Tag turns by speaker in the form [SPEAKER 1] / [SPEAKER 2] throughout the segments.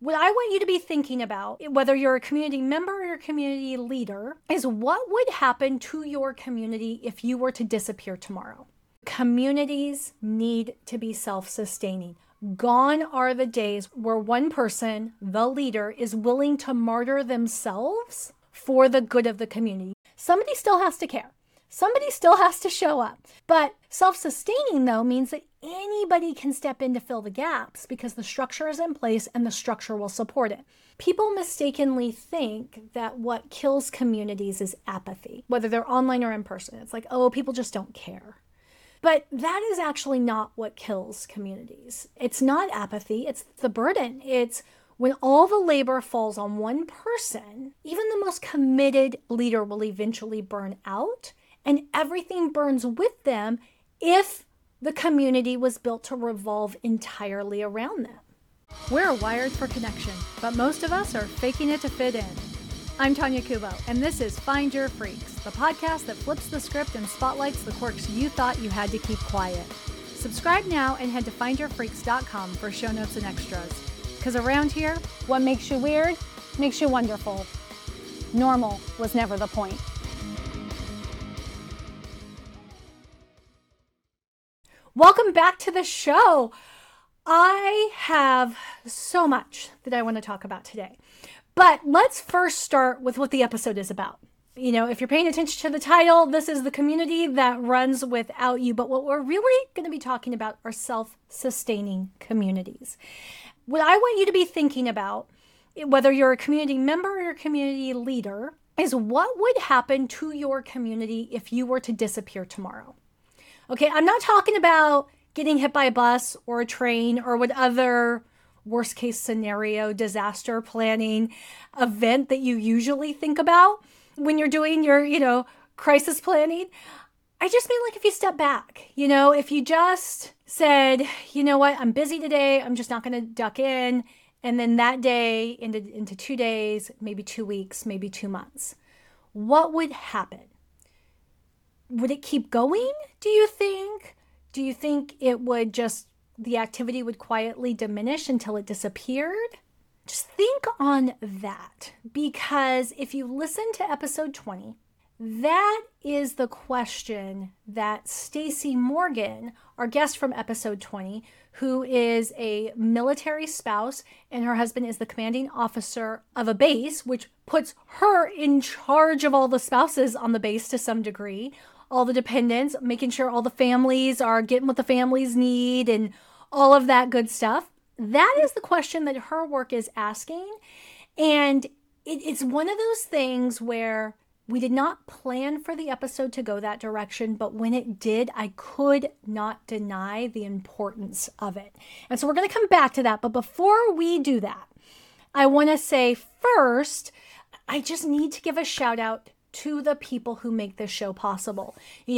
[SPEAKER 1] What I want you to be thinking about, whether you're a community member or a community leader, is what would happen to your community if you were to disappear tomorrow. Communities need to be self-sustaining. Gone are the days where one person, the leader, is willing to martyr themselves for the good of the community. Somebody still has to care. Somebody still has to show up. But self-sustaining, though, means that anybody can step in to fill the gaps because the structure is in place and the structure will support it. People mistakenly think that what kills communities is apathy, whether they're online or in person. It's like, oh, people just don't care. But that is actually not what kills communities. It's not apathy, it's the burden. It's when all the labor falls on one person, even the most committed leader will eventually burn out, and everything burns with them if the community was built to revolve entirely around them. We're wired for connection, but most of us are faking it to fit in. I'm Tanya Kubo, and this is Find Your Freaks, the podcast that flips the script and spotlights the quirks you thought you had to keep quiet. Subscribe now and head to findyourfreaks.com for show notes and extras. Because around here, what makes you weird makes you wonderful. Normal was never the point. Welcome back to the show. I have so much that I want to talk about today. But let's first start with what the episode is about. You know, if you're paying attention to the title, this is the community that runs without you. But what we're really going to be talking about are self-sustaining communities. What I want you to be thinking about, whether you're a community member or a community leader, is what would happen to your community if you were to disappear tomorrow. Okay, I'm not talking about getting hit by a bus or a train or what other worst case scenario disaster planning event that you usually think about when you're doing your, crisis planning. I just mean like if you step back, if you just said, you know what, I'm busy today, I'm just not going to duck in. And then that day into 2 days, maybe 2 weeks, maybe 2 months. What would happen? Would it keep going, do you think? Do you think it would the activity would quietly diminish until it disappeared? Just think on that, because if you listen to episode 20, that is the question that Stacey Morgan, our guest from episode 20, who is a military spouse and her husband is the commanding officer of a base, which puts her in charge of all the spouses on the base to some degree, all the dependents, making sure all the families are getting what the families need and all of that good stuff. That is the question that her work is asking. And it's one of those things where we did not plan for the episode to go that direction, but when it did, I could not deny the importance of it. And so we're going to come back to that. But before we do that, I want to say first, I just need to give a shout out to the people who make this show possible.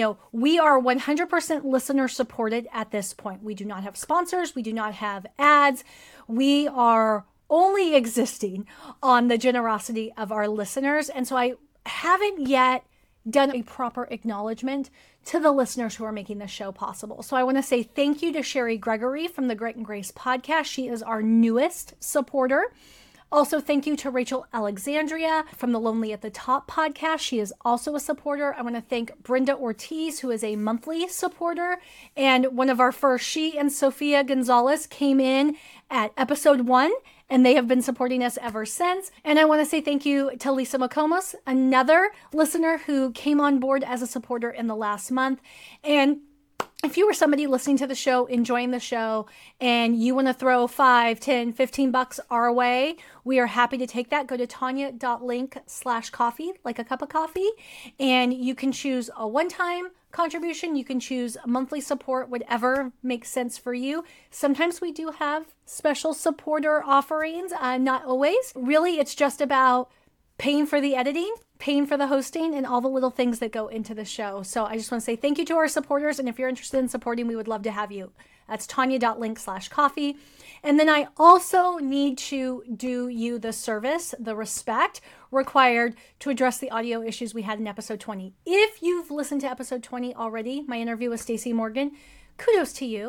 [SPEAKER 1] We are 100% listener supported at this point. We do not have sponsors. We do not have ads. We are only existing on the generosity of our listeners. And so I haven't yet done a proper acknowledgement to the listeners who are making this show possible. So I want to say thank you to Sherry Gregory from the Grit and Grace podcast. She is our newest supporter. Also, thank you to Rachel Alexandria from the Lonely at the Top podcast. She is also a supporter. I want to thank Brenda Ortiz, who is a monthly supporter. And one of our first, she and Sophia Gonzalez came in at episode 1, and they have been supporting us ever since. And I want to say thank you to Lisa McComas, another listener who came on board as a supporter in the last month. And if you were somebody listening to the show, enjoying the show, and you want to throw $5, $10, $15 our way, we are happy to take that. Go to tanya.link/coffee, like a cup of coffee, and you can choose a one-time contribution. You can choose a monthly support, whatever makes sense for you. Sometimes we do have special supporter offerings, not always. Really, it's just about paying for the editing, paying for the hosting, and all the little things that go into the show. So I just want to say thank you to our supporters. And if you're interested in supporting, we would love to have you. That's tanya.link/coffee. And then I also need to do you the service, the respect required to address the audio issues we had in episode 20. If you've listened to episode 20 already, my interview with Stacey Morgan, kudos to you.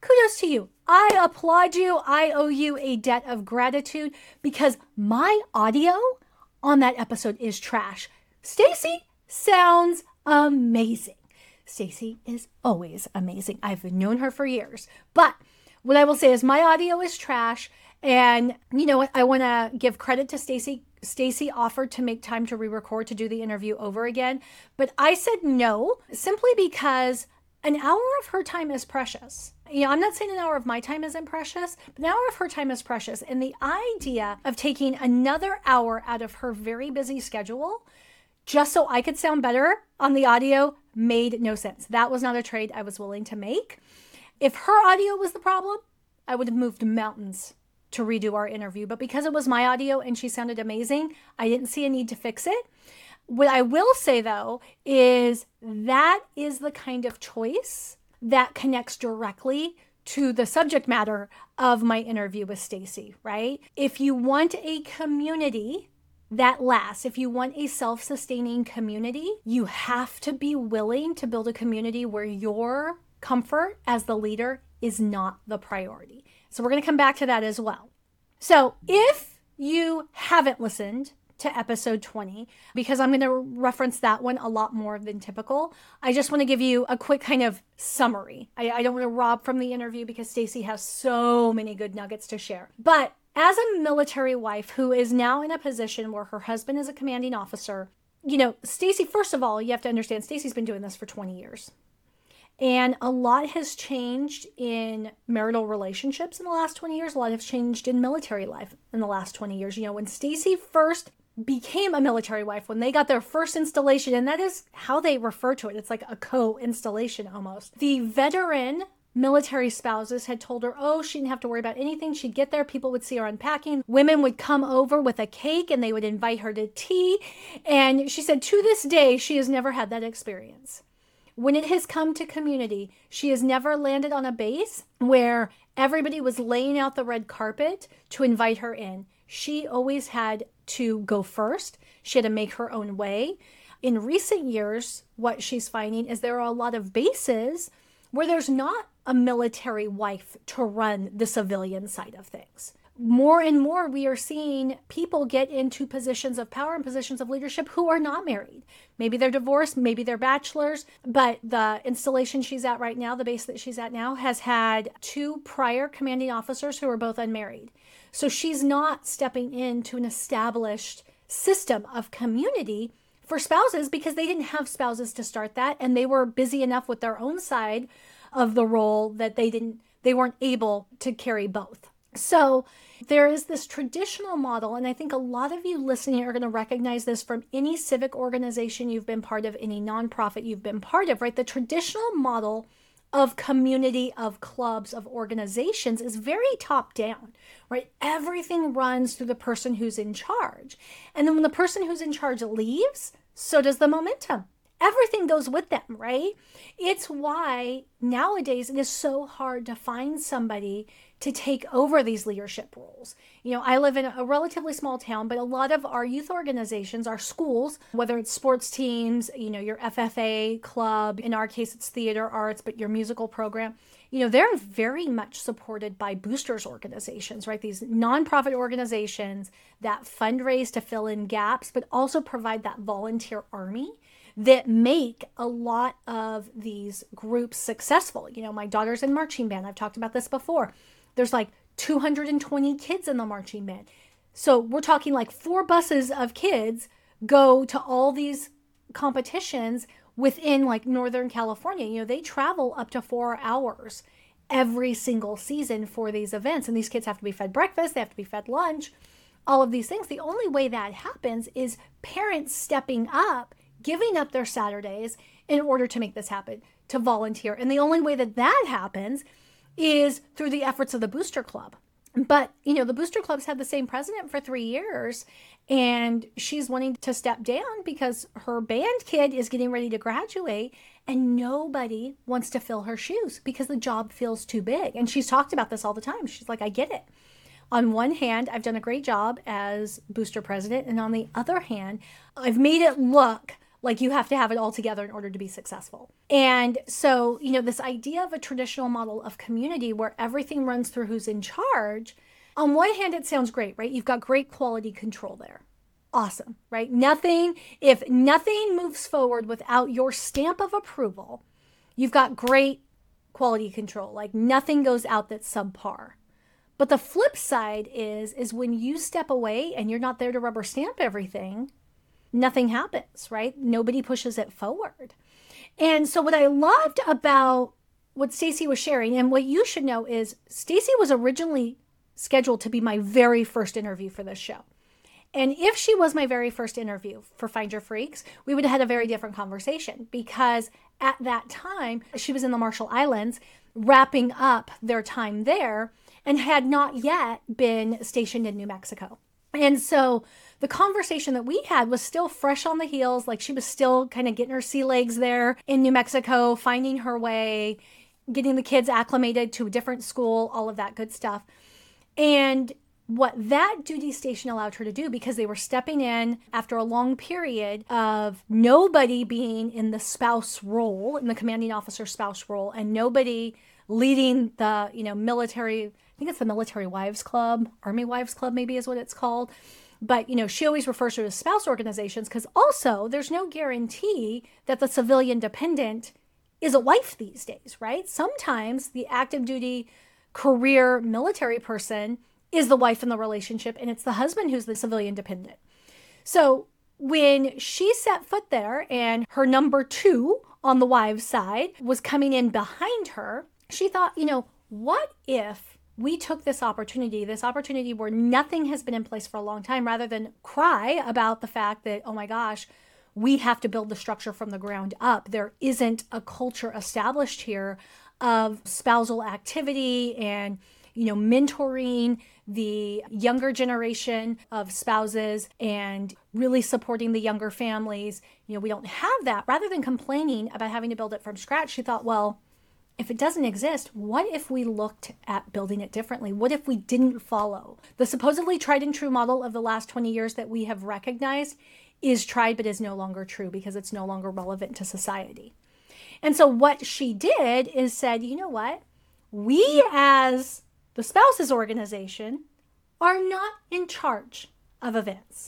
[SPEAKER 1] kudos to you. I applaud you. I owe you a debt of gratitude because my audio on that episode is trash. Stacy sounds amazing. Stacy is always amazing. I've known her for years. But what I will say is my audio is trash. And you know what? I want to give credit to Stacy. Stacy offered to make time to re-record to do the interview over again. But I said no, simply because an hour of her time is precious. I'm not saying an hour of my time isn't precious, but an hour of her time is precious. And the idea of taking another hour out of her very busy schedule just so I could sound better on the audio made no sense. That was not a trade I was willing to make. If her audio was the problem, I would have moved mountains to redo our interview. But because it was my audio and she sounded amazing, I didn't see a need to fix it. What I will say, though, is that is the kind of choice that connects directly to the subject matter of my interview with Stacy, right? If you want a community that lasts, if you want a self-sustaining community, you have to be willing to build a community where your comfort as the leader is not the priority. So we're going to come back to that as well. So if you haven't listened to episode 20, because I'm going to reference that one a lot more than typical, I just want to give you a quick kind of summary. I don't want to rob from the interview because Stacy has so many good nuggets to share. But as a military wife who is now in a position where her husband is a commanding officer, Stacy, first of all, you have to understand, Stacy's been doing this for 20 years. And a lot has changed in marital relationships in the last 20 years. A lot has changed in military life in the last 20 years. When Stacy first became a military wife, when they got their first installation, and that is how they refer to it. It's like a co-installation almost. The veteran military spouses had told her, she didn't have to worry about anything. She'd get there. People would see her unpacking. Women would come over with a cake and they would invite her to tea. And she said to this day, she has never had that experience. When it has come to community, she has never landed on a base where everybody was laying out the red carpet to invite her in. She always had to go first. She had to make her own way. In recent years, what she's finding is there are a lot of bases where there's not a military wife to run the civilian side of things. More and more, we are seeing people get into positions of power and positions of leadership who are not married. Maybe they're divorced, maybe they're bachelors, but the installation she's at right now, the base that she's at now, has had 2 prior commanding officers who are both unmarried. So she's not stepping into an established system of community for spouses because they didn't have spouses to start that, and they were busy enough with their own side of the role that they weren't able to carry both. So there is this traditional model, and I think a lot of you listening are going to recognize this from any civic organization you've been part of, any nonprofit you've been part of, right? The traditional model of community, of clubs, of organizations is very top down, right? Everything runs through the person who's in charge. And then when the person who's in charge leaves, so does the momentum. Everything goes with them, right? It's why nowadays it is so hard to find somebody to take over these leadership roles. I live in a relatively small town, but a lot of our youth organizations, our schools, whether it's sports teams, your FFA club, in our case it's theater arts, but your musical program, they're very much supported by boosters organizations, right? These nonprofit organizations that fundraise to fill in gaps, but also provide that volunteer army that make a lot of these groups successful. My daughter's in marching band. I've talked about this before. There's like 220 kids in the marching band. So we're talking like 4 buses of kids go to all these competitions within like Northern California. They travel up to 4 hours every single season for these events. And these kids have to be fed breakfast. They have to be fed lunch, all of these things. The only way that happens is parents stepping up, giving up their Saturdays in order to make this happen, to volunteer. And the only way that that happens is through the efforts of the Booster Club. But, the Booster Club's had the same president for 3 years, and she's wanting to step down because her band kid is getting ready to graduate, and nobody wants to fill her shoes because the job feels too big. And she's talked about this all the time. She's like, I get it. On one hand, I've done a great job as Booster president, and on the other hand, I've made it look Like you have to have it all together in order to be successful. And so, this idea of a traditional model of community where everything runs through who's in charge, on one hand, it sounds great, right? You've got great quality control there. Awesome, right? If nothing moves forward without your stamp of approval, you've got great quality control. Like nothing goes out that's subpar. But the flip side is when you step away and you're not there to rubber stamp everything, nothing happens, right? Nobody pushes it forward. And so what I loved about what Stacy was sharing, and what you should know is Stacy was originally scheduled to be my very first interview for this show. And if she was my very first interview for Find Your Freaks, we would have had a very different conversation, because at that time she was in the Marshall Islands wrapping up their time there and had not yet been stationed in New Mexico. And so the conversation that we had was still fresh on the heels. Like she was still kind of getting her sea legs there in New Mexico, finding her way, getting the kids acclimated to a different school, all of that good stuff. And what that duty station allowed her to do, because they were stepping in after a long period of nobody being in the spouse role, in the commanding officer spouse role, and nobody leading the, military, I think it's the Military Wives Club, Army Wives Club maybe is what it's called. But, she always refers to it as spouse organizations, because also there's no guarantee that the civilian dependent is a wife these days, right? Sometimes the active duty career military person is the wife in the relationship, and it's the husband who's the civilian dependent. So when she set foot there and her number 2 on the wives' side was coming in behind her, she thought, what if we took this opportunity where nothing has been in place for a long time, rather than cry about the fact that, oh my gosh, we have to build the structure from the ground up. There isn't a culture established here of spousal activity and, mentoring the younger generation of spouses and really supporting the younger families. We don't have that. Rather than complaining about having to build it from scratch, she thought, well, if it doesn't exist, what if we looked at building it differently? What if we didn't follow the supposedly tried and true model of the last 20 years that we have recognized is tried but is no longer true because it's no longer relevant to society? And so what she did is said, you know what? We as the spouses organization are not in charge of events.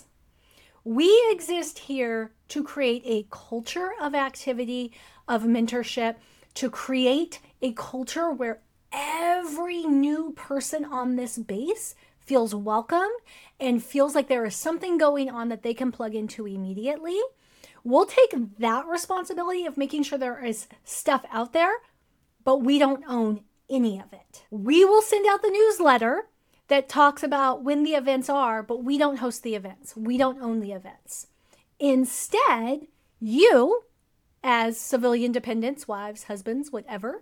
[SPEAKER 1] We exist here to create a culture of activity, of mentorship, to create a culture where every new person on this base feels welcome and feels like there is something going on that they can plug into immediately. We'll take that responsibility of making sure there is stuff out there, but we don't own any of it. We will send out the newsletter that talks about when the events are, but we don't host the events. We don't own the events. Instead, you, as civilian dependents, wives, husbands, whatever,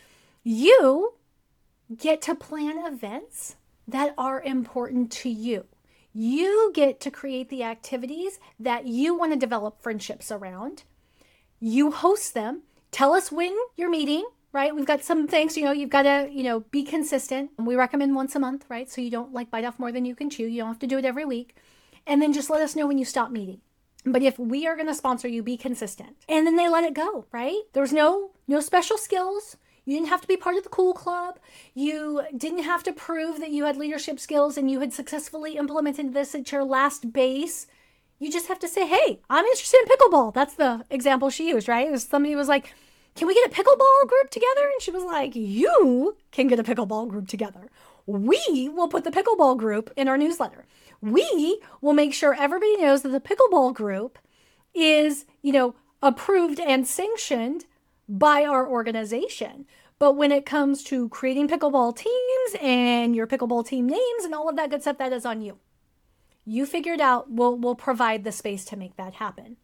[SPEAKER 1] you get to plan events that are important to you. You get to create the activities that you want to develop friendships around. You host them. Tell us when you're meeting, right? We've got some things, you've got to, be consistent. We recommend once a month, right? So you don't bite off more than you can chew. You don't have to do it every week. And then just let us know when you stop meeting. But if we are going to sponsor you, be consistent. And then they let it go, right? There's no special skills. You didn't have to be part of the cool club. You didn't have to prove that you had leadership skills and you had successfully implemented this at your last base. You just have to say, hey, I'm interested in pickleball. That's the example she used, right? Somebody was like, can we get a pickleball group together? And she was like, you can get a pickleball group together. We will put the pickleball group in our newsletter. We will make sure everybody knows that the pickleball group is, approved and sanctioned by our organization. But when it comes to creating pickleball teams and your pickleball team names and all of that good stuff, that is on you. You figure it out. We'll provide the space to make that happen.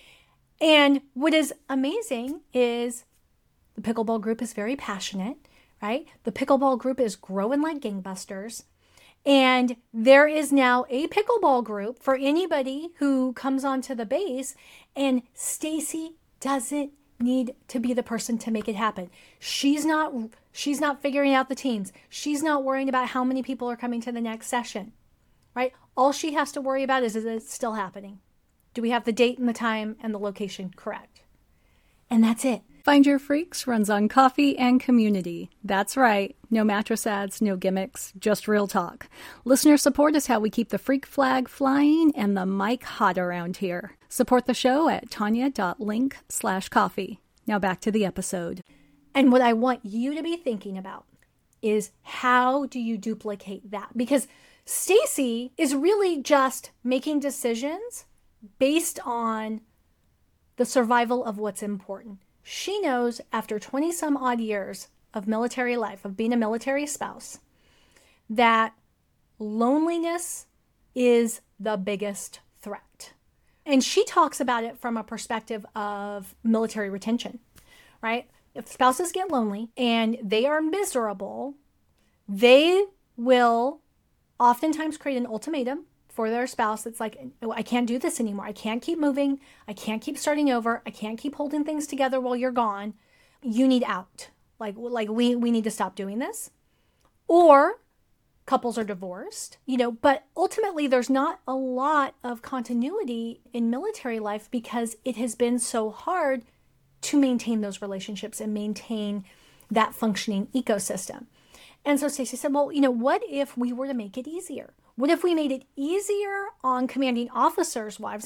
[SPEAKER 1] And what is amazing is the pickleball group is very passionate, right? The pickleball group is growing like gangbusters. And there is now a pickleball group for anybody who comes onto the base. And Stacy doesn't need to be the person to make it happen. She's not figuring out the teams. She's not worrying about how many people are coming to the next session, right? All she has to worry about is it still happening? Do we have the date and the time and the location correct? And that's it.
[SPEAKER 2] Find Your Freaks runs on coffee and community. That's right. No mattress ads, no gimmicks, just real talk. Listener support is how we keep the freak flag flying and the mic hot around here. Support the show at tanya.link/coffee. Now back to the episode.
[SPEAKER 1] And what I want you to be thinking about is, how do you duplicate that? Because Stacy is really just making decisions based on the survival of what's important. She knows after 20 some odd years of military life, of being a military spouse, that loneliness is the biggest threat. And she talks about it from a perspective of military retention, right? If spouses get lonely and they are miserable, they will oftentimes create an ultimatum for their spouse that's like, oh, I can't do this anymore. I can't keep moving. I can't keep starting over. I can't keep holding things together while you're gone. You need out. Like we need to stop doing this. Or couples are divorced, but ultimately there's not a lot of continuity in military life because it has been so hard to maintain those relationships and maintain that functioning ecosystem. And so Stacey said, well, what if we were to make it easier? What if we made it easier on commanding officers' wives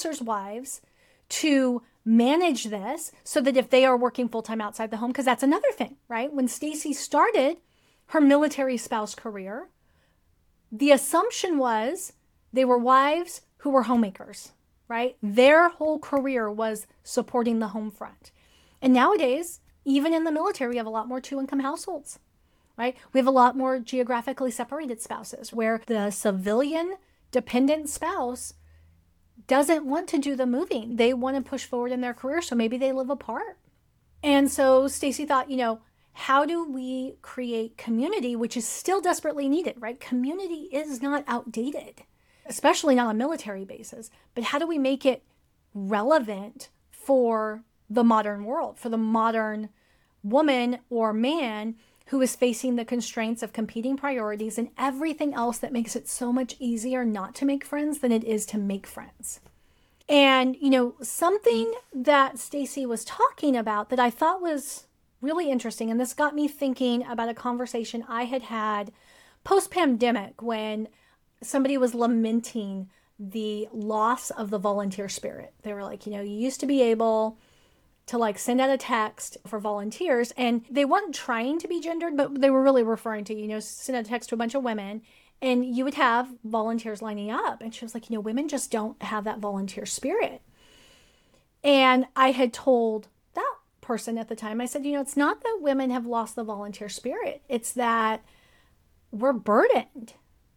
[SPEAKER 1] to manage this so that if they are working full-time outside the home, because that's another thing, right? When Stacey started her military spouse career, the assumption was they were wives who were homemakers, right? Their whole career was supporting the home front. And nowadays, even in the military, we have a lot more two-income households. Right? We have a lot more geographically separated spouses where the civilian dependent spouse doesn't want to do the moving. They want to push forward in their career, so maybe they live apart. And so Stacey thought, how do we create community, which is still desperately needed, right? Community is not outdated, especially not on military bases. But how do we make it relevant for the modern world, for the modern woman or man who is facing the constraints of competing priorities and everything else that makes it so much easier not to make friends than it is to make friends. And, something that Stacey was talking about that I thought was really interesting, and this got me thinking about a conversation I had post-pandemic when somebody was lamenting the loss of the volunteer spirit. They were like, you used to be able to send out a text for volunteers, and they weren't trying to be gendered, but they were really referring to, send out a text to a bunch of women and you would have volunteers lining up. And she was like, women just don't have that volunteer spirit. And I had told that person at the time, I said, it's not that women have lost the volunteer spirit. It's that we're burdened.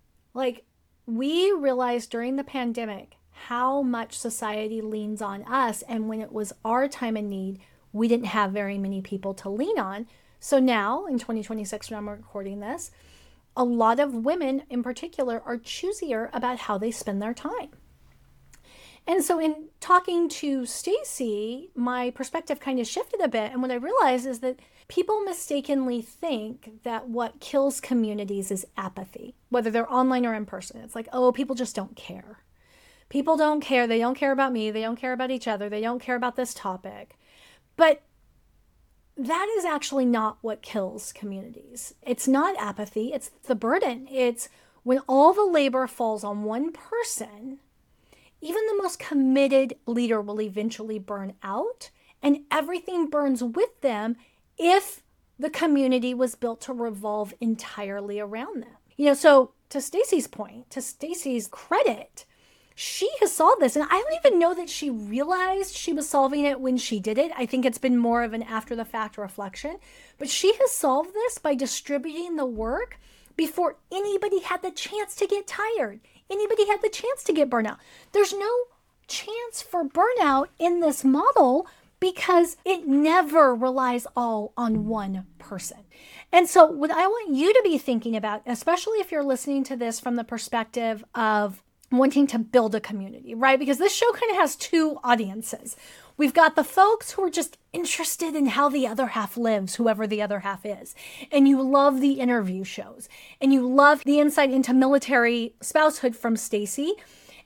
[SPEAKER 1] We realized during the pandemic how much society leans on us. And when it was our time in need, we didn't have very many people to lean on. So now in 2026, when I'm recording this, a lot of women in particular are choosier about how they spend their time. And so in talking to Stacey, my perspective kind of shifted a bit. And what I realized is that people mistakenly think that what kills communities is apathy, whether they're online or in person. It's like, oh, people just don't care. People don't care. They don't care about me. They don't care about each other. They don't care about this topic. But that is actually not what kills communities. It's not apathy. It's the burden. It's when all the labor falls on one person, even the most committed leader will eventually burn out, and everything burns with them if the community was built to revolve entirely around them. So to Stacey's point, to Stacey's credit, she has solved this. And I don't even know that she realized she was solving it when she did it. I think it's been more of an after the fact reflection. But she has solved this by distributing the work before anybody had the chance to get tired. Anybody had the chance to get burnout. There's no chance for burnout in this model because it never relies all on one person. And so what I want you to be thinking about, especially if you're listening to this from the perspective of wanting to build a community, right? Because this show kind of has two audiences. We've got the folks who are just interested in how the other half lives, whoever the other half is. And you love the interview shows. And you love the insight into military spousehood from Stacey.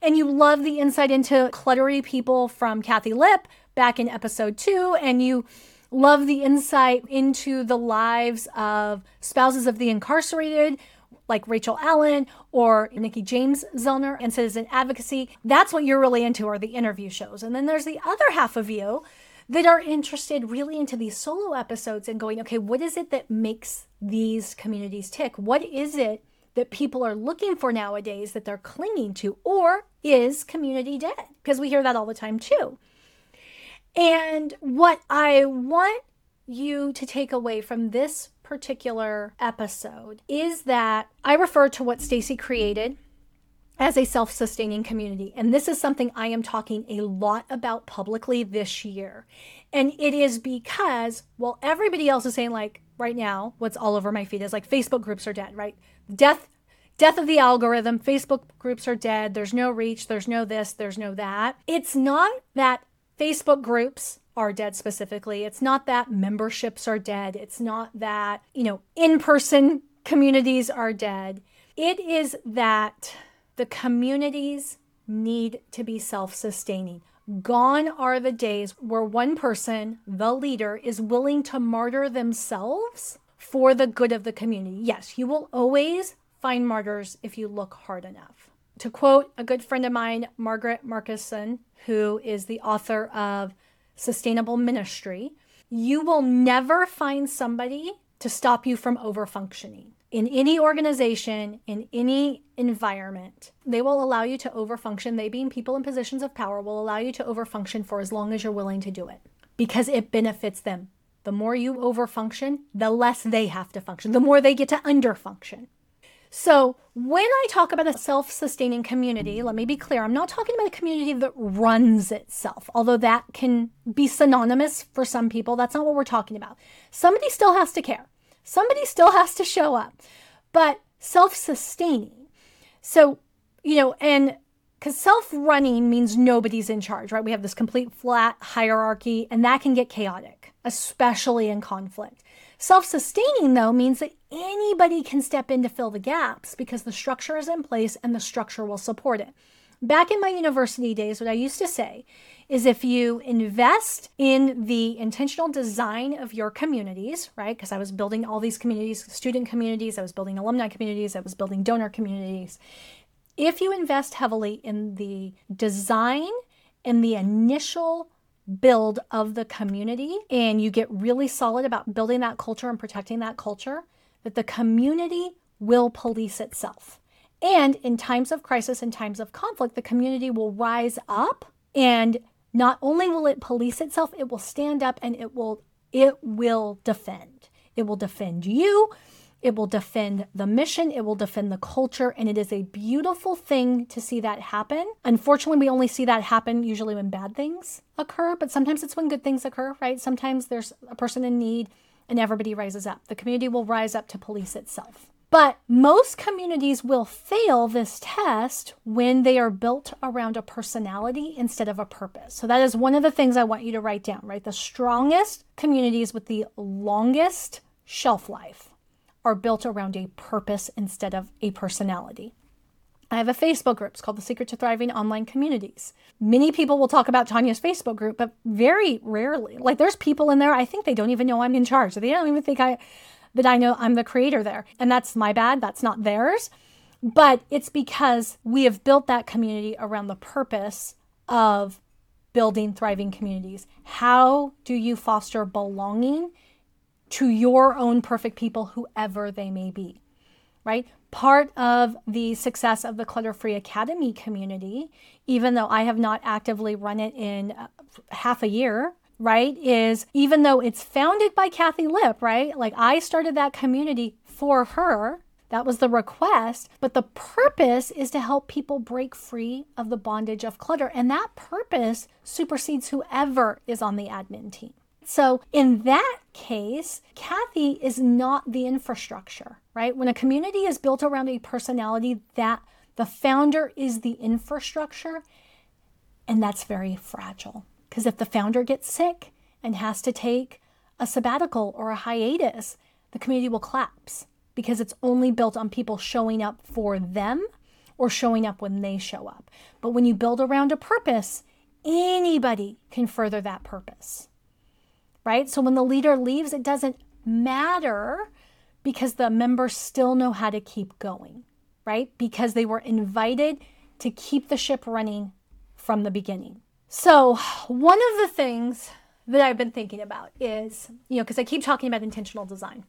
[SPEAKER 1] And you love the insight into cluttery people from Kathy Lipp back in episode 2. And you love the insight into the lives of spouses of the incarcerated, like Rachel Allen or Nikki James Zellner and Citizen Advocacy. That's what you're really into, are the interview shows. And then there's the other half of you that are interested really into these solo episodes and going, okay, what is it that makes these communities tick? What is it that people are looking for nowadays that they're clinging to? Or is community dead? Because we hear that all the time too. And what I want you to take away from this particular episode is that I refer to what Stacy created as a self-sustaining community. And this is something I am talking a lot about publicly this year. And it is because, well, everybody else is saying, like, right now, what's all over my feed is like Facebook groups are dead, right? Death of the algorithm. Facebook groups are dead. There's no reach. There's no this. There's no that. It's not that Facebook groups are dead specifically. It's not that memberships are dead. It's not that, in-person communities are dead. It is that the communities need to be self-sustaining. Gone are the days where one person, the leader, is willing to martyr themselves for the good of the community. Yes, you will always find martyrs if you look hard enough. To quote a good friend of mine, Margaret Markuson, who is the author of Sustainable Ministry, you will never find somebody to stop you from overfunctioning. In any organization, in any environment, they will allow you to overfunction. They, being people in positions of power, will allow you to overfunction for as long as you're willing to do it because it benefits them. The more you overfunction, the less they have to function, the more they get to underfunction. So when I talk about a self-sustaining community, let me be clear, I'm not talking about a community that runs itself, although that can be synonymous for some people. That's not what we're talking about. Somebody still has to care. Somebody still has to show up, but self-sustaining. So, and because self-running means nobody's in charge, right? We have this complete flat hierarchy, and that can get chaotic, especially in conflict. Self-sustaining, though, means that anybody can step in to fill the gaps because the structure is in place and the structure will support it. Back in my university days, what I used to say is if you invest in the intentional design of your communities, right? Because I was building all these communities, student communities, I was building alumni communities, I was building donor communities. If you invest heavily in the design and the initial build of the community, and you get really solid about building that culture and protecting that culture, that the community will police itself. And in times of crisis and times of conflict, the community will rise up, and not only will it police itself, it will stand up and it will defend. It will defend you. It will defend the mission. It will defend the culture. And it is a beautiful thing to see that happen. Unfortunately, we only see that happen usually when bad things occur, but sometimes it's when good things occur, right? Sometimes there's a person in need and everybody rises up. The community will rise up to police itself. But most communities will fail this test when they are built around a personality instead of a purpose. So that is one of the things I want you to write down, right? The strongest communities with the longest shelf life are built around a purpose instead of a personality. I have a Facebook group. It's called The Secret to Thriving Online Communities. Many people will talk about Tanya's Facebook group, but very rarely. Like there's people in there, I think they don't even know I'm in charge. They don't even think that I know I'm the creator there. And that's my bad. That's not theirs. But it's because we have built that community around the purpose of building thriving communities. How do you foster belonging to your own perfect people, whoever they may be, right? Part of the success of the Clutter-Free Academy community, even though I have not actively run it in half a year, right, is even though it's founded by Kathy Lipp, right? Like I started that community for her. That was the request. But the purpose is to help people break free of the bondage of clutter. And that purpose supersedes whoever is on the admin team. So in that case, Kathy is not the infrastructure, right? When a community is built around a personality, that the founder is the infrastructure, and that's very fragile. Because if the founder gets sick and has to take a sabbatical or a hiatus, the community will collapse because it's only built on people showing up for them or showing up when they show up. But when you build around a purpose, anybody can further that purpose, right? So when the leader leaves, it doesn't matter because the members still know how to keep going, right? Because they were invited to keep the ship running from the beginning. So one of the things that I've been thinking about is, because I keep talking about intentional design.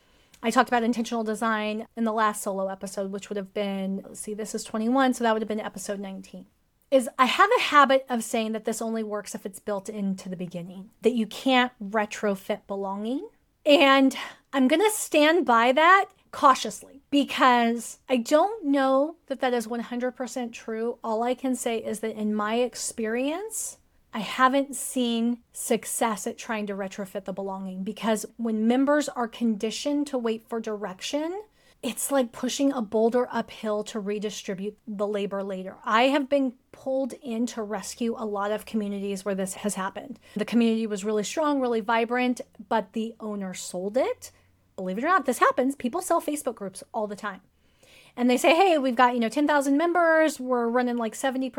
[SPEAKER 1] I talked about intentional design in the last solo episode, which would have been, this is 21, so that would have been episode 19. Is I have a habit of saying that this only works if it's built into the beginning, that you can't retrofit belonging. And I'm going to stand by that cautiously because I don't know that that is 100% true. All I can say is that in my experience, I haven't seen success at trying to retrofit the belonging, because when members are conditioned to wait for direction, it's like pushing a boulder uphill to redistribute the labor later. I have been pulled in to rescue a lot of communities where this has happened. The community was really strong, really vibrant, but the owner sold it. Believe it or not, this happens. People sell Facebook groups all the time. And they say, hey, we've got, 10,000 members. We're running like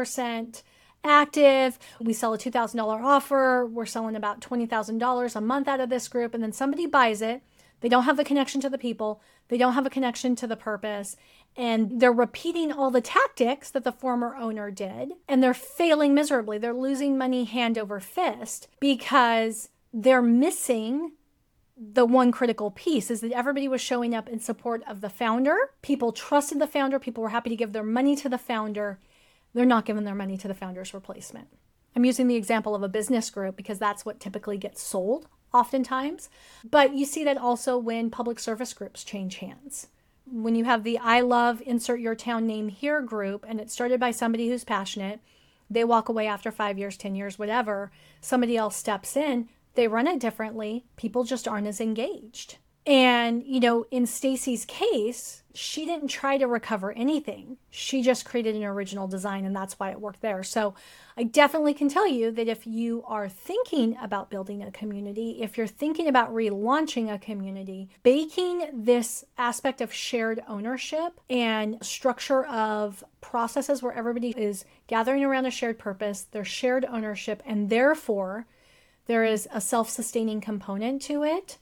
[SPEAKER 1] 70% active. We sell a $2,000 offer. We're selling about $20,000 a month out of this group. And then somebody buys it. They don't have the connection to the people. They don't have a connection to the purpose. And they're repeating all the tactics that the former owner did. And they're failing miserably. They're losing money hand over fist because they're missing the one critical piece, is that everybody was showing up in support of the founder. People trusted the founder. People were happy to give their money to the founder. They're not giving their money to the founder's replacement. I'm using the example of a business group because that's what typically gets sold oftentimes. But you see that also when public service groups change hands. When you have the I love insert your town name here group, and it's started by somebody who's passionate, they walk away after 5 years, 10 years, whatever, somebody else steps in, they run it differently, people just aren't as engaged. And, in Stacy's case, she didn't try to recover anything. She just created an original design, and that's why it worked there. So I definitely can tell you that if you are thinking about building a community, if you're thinking about relaunching a community, baking this aspect of shared ownership and structure of processes where everybody is gathering around a shared purpose, their shared ownership, and therefore there is a self-sustaining component to it,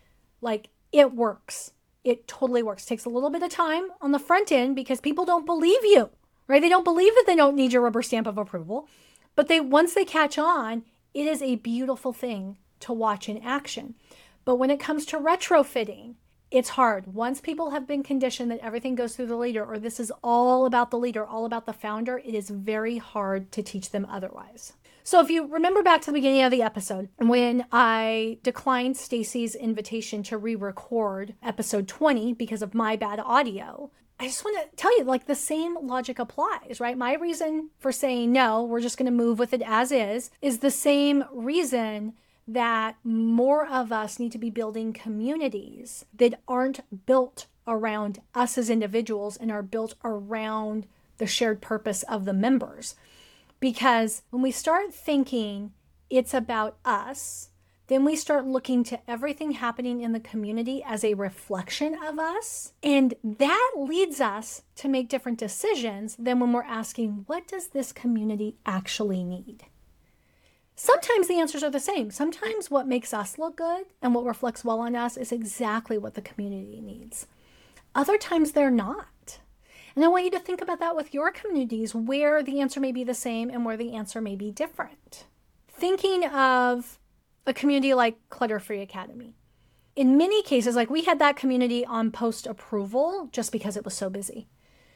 [SPEAKER 1] it works. It totally works. It takes a little bit of time on the front end because people don't believe you, right? They don't believe that they don't need your rubber stamp of approval. But once they catch on, it is a beautiful thing to watch in action. But when it comes to retrofitting, it's hard. Once people have been conditioned that everything goes through the leader, or this is all about the leader, all about the founder, it is very hard to teach them otherwise. So if you remember back to the beginning of the episode, when I declined Stacy's invitation to re-record episode 20 because of my bad audio, I just want to tell you, the same logic applies, right? My reason for saying no, we're just going to move with it as is the same reason that more of us need to be building communities that aren't built around us as individuals and are built around the shared purpose of the members. Because when we start thinking it's about us, then we start looking to everything happening in the community as a reflection of us. And that leads us to make different decisions than when we're asking, what does this community actually need? Sometimes the answers are the same. Sometimes what makes us look good and what reflects well on us is exactly what the community needs. Other times they're not. And I want you to think about that with your communities, where the answer may be the same and where the answer may be different. Thinking of a community like Clutter Free Academy. In many cases, we had that community on post-approval just because it was so busy.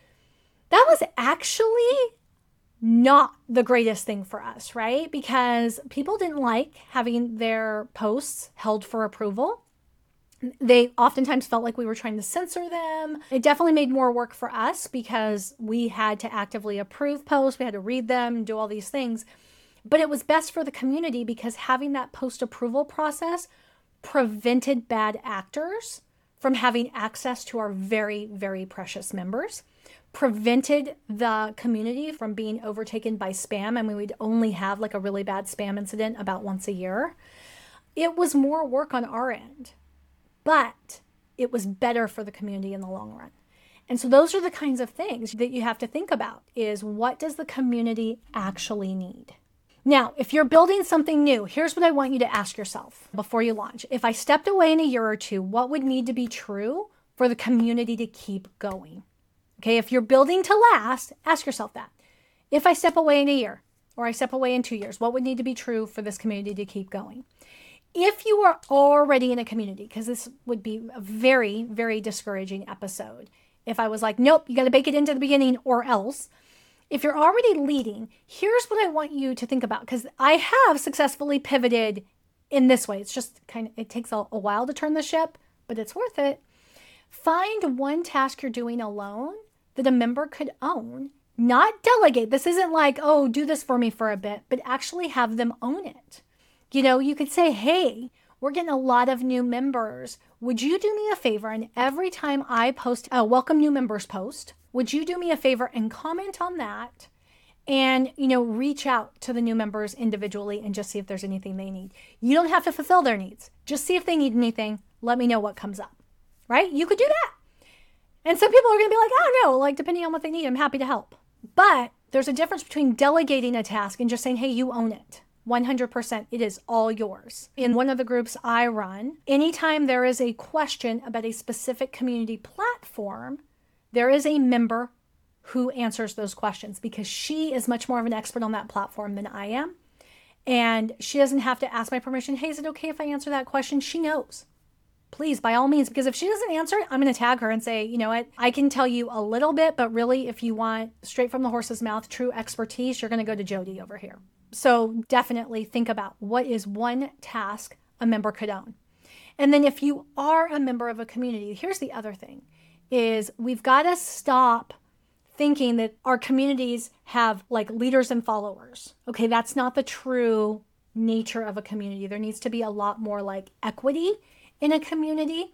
[SPEAKER 1] That was actually not the greatest thing for us, right? Because people didn't like having their posts held for approval. They oftentimes felt like we were trying to censor them. It definitely made more work for us because we had to actively approve posts. We had to read them and do all these things. But it was best for the community because having that post-approval process prevented bad actors from having access to our very, very precious members, prevented the community from being overtaken by spam. I mean, we'd only have a really bad spam incident about once a year. It was more work on our end. But it was better for the community in the long run. And so those are the kinds of things that you have to think about is what does the community actually need? Now, if you're building something new, here's what I want you to ask yourself before you launch. If I stepped away in a year or two, what would need to be true for the community to keep going? Okay, if you're building to last, ask yourself that. If I step away in a year or I step away in 2 years, what would need to be true for this community to keep going? If you are already in a community, because this would be a very, very discouraging episode. If I was like, nope, you got to bake it into the beginning or else. If you're already leading, here's what I want you to think about, because I have successfully pivoted in this way. It's just it takes a while to turn the ship, but it's worth it. Find one task you're doing alone that a member could own, not delegate. This isn't like, oh, do this for me for a bit, but actually have them own it. You could say, hey, we're getting a lot of new members. Would you do me a favor? And every time I post a welcome new members post, would you do me a favor and comment on that and, reach out to the new members individually and just see if there's anything they need. You don't have to fulfill their needs. Just see if they need anything. Let me know what comes up, right? You could do that. And some people are going to be like, I don't know, depending on what they need, I'm happy to help. But there's a difference between delegating a task and just saying, hey, you own it. 100%, it is all yours. In one of the groups I run, anytime there is a question about a specific community platform, there is a member who answers those questions because she is much more of an expert on that platform than I am. And she doesn't have to ask my permission. Hey, is it okay if I answer that question? She knows. Please, by all means, because if she doesn't answer it, I'm going to tag her and say, you know what, I can tell you a little bit, but really, if you want straight from the horse's mouth, true expertise, you're going to go to Jody over here. So definitely think about what is one task a member could own. And then if you are a member of a community, here's the other thing, is we've got to stop thinking that our communities have leaders and followers. Okay, that's not the true nature of a community. There needs to be a lot more equity in a community.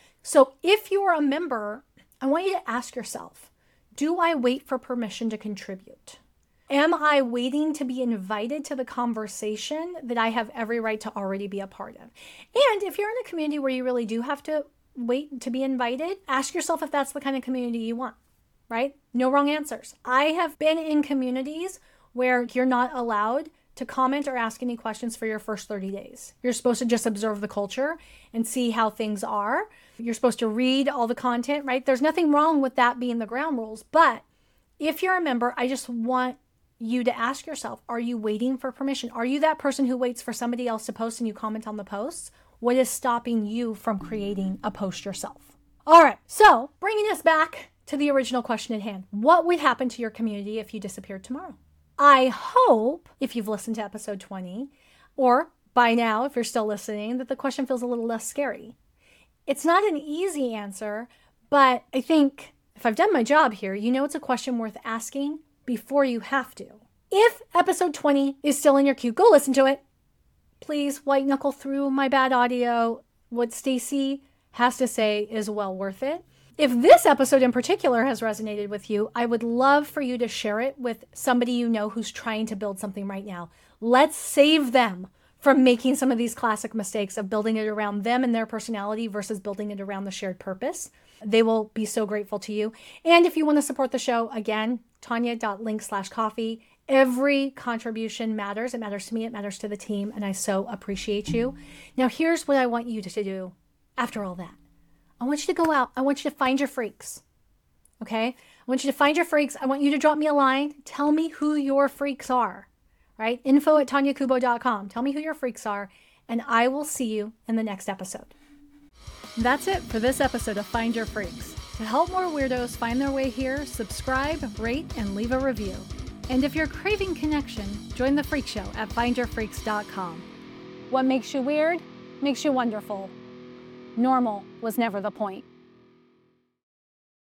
[SPEAKER 1] So if you're a member, I want you to ask yourself, do I wait for permission to contribute? Am I waiting to be invited to the conversation that I have every right to already be a part of? And if you're in a community where you really do have to wait to be invited, ask yourself if that's the kind of community you want, right? No wrong answers. I have been in communities where you're not allowed to comment or ask any questions for your first 30 days. You're supposed to just observe the culture and see how things are. You're supposed to read all the content, right? There's nothing wrong with that being the ground rules. But if you're a member, I just want you to ask yourself, are you waiting for permission? Are you that person who waits for somebody else to post and you comment on the posts? What is stopping you from creating a post yourself? All right, so bringing us back to the original question at hand. What would happen to your community if you disappeared tomorrow? I hope, if you've listened to episode 20, or by now, if you're still listening, that the question feels a little less scary. It's not an easy answer, but I think if I've done my job here, it's a question worth asking before you have to. If episode 20 is still in your queue, go listen to it. Please white knuckle through my bad audio. What Stacy has to say is well worth it. If this episode in particular has resonated with you, I would love for you to share it with somebody you know who's trying to build something right now. Let's save them from making some of these classic mistakes of building it around them and their personality versus building it around the shared purpose. They will be so grateful to you. And if you want to support the show, again, Tanya.link/coffee. Every contribution matters. It matters to me. It matters to the team. And I so appreciate you. Now, here's what I want you to do after all that. I want you to go out. I want you to find your freaks. Okay? I want you to find your freaks. I want you to drop me a line. Tell me who your freaks are. Right? info@tanyakubo.com. Tell me who your freaks are. And I will see you in the next episode.
[SPEAKER 2] That's it for this episode of Find Your Freaks. To help more weirdos find their way here, subscribe, rate, and leave a review. And if you're craving connection, join the Freak Show at findyourfreaks.com.
[SPEAKER 1] What makes you weird makes you wonderful. Normal was never the point.